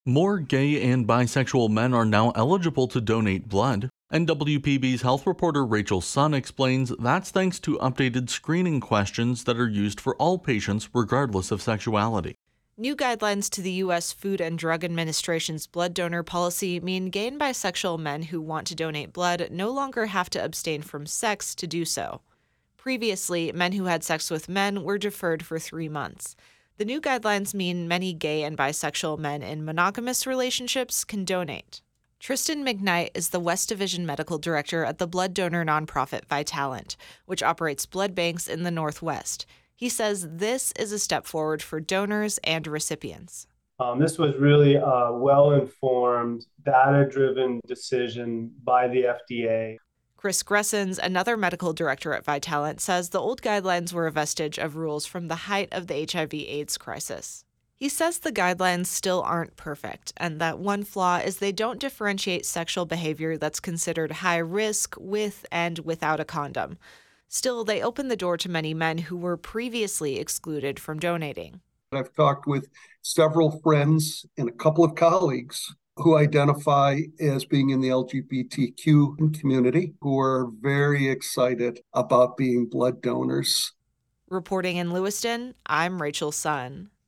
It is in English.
More gay and bisexual men are now eligible to donate blood. NWPB's health reporter Rachel Sun explains that's thanks to updated screening questions that are used for all patients regardless of sexuality. New guidelines to the U.S. Food and Drug Administration's blood donor policy mean gay and bisexual men who want to donate blood no longer have to abstain from sex to do so. Previously, men who had sex with men were deferred for 3 months. The new guidelines mean many gay and bisexual men in monogamous relationships can donate. Tristan McKnight is the West Division Medical Director at the blood donor nonprofit Vitalant, which operates blood banks in the Northwest. He says this is a step forward for donors and recipients. This was really a well-informed, data-driven decision by the FDA. Chris Gressens, another medical director at Vitalant, says the old guidelines were a vestige of rules from the height of the HIV/AIDS crisis. He says the guidelines still aren't perfect, and that one flaw is they don't differentiate sexual behavior that's considered high risk with and without a condom. Still, they open the door to many men who were previously excluded from donating. I've talked with several friends and a couple of colleagues who identify as being in the LGBTQ community, who are very excited about being blood donors. Reporting in Lewiston, I'm Rachel Sun.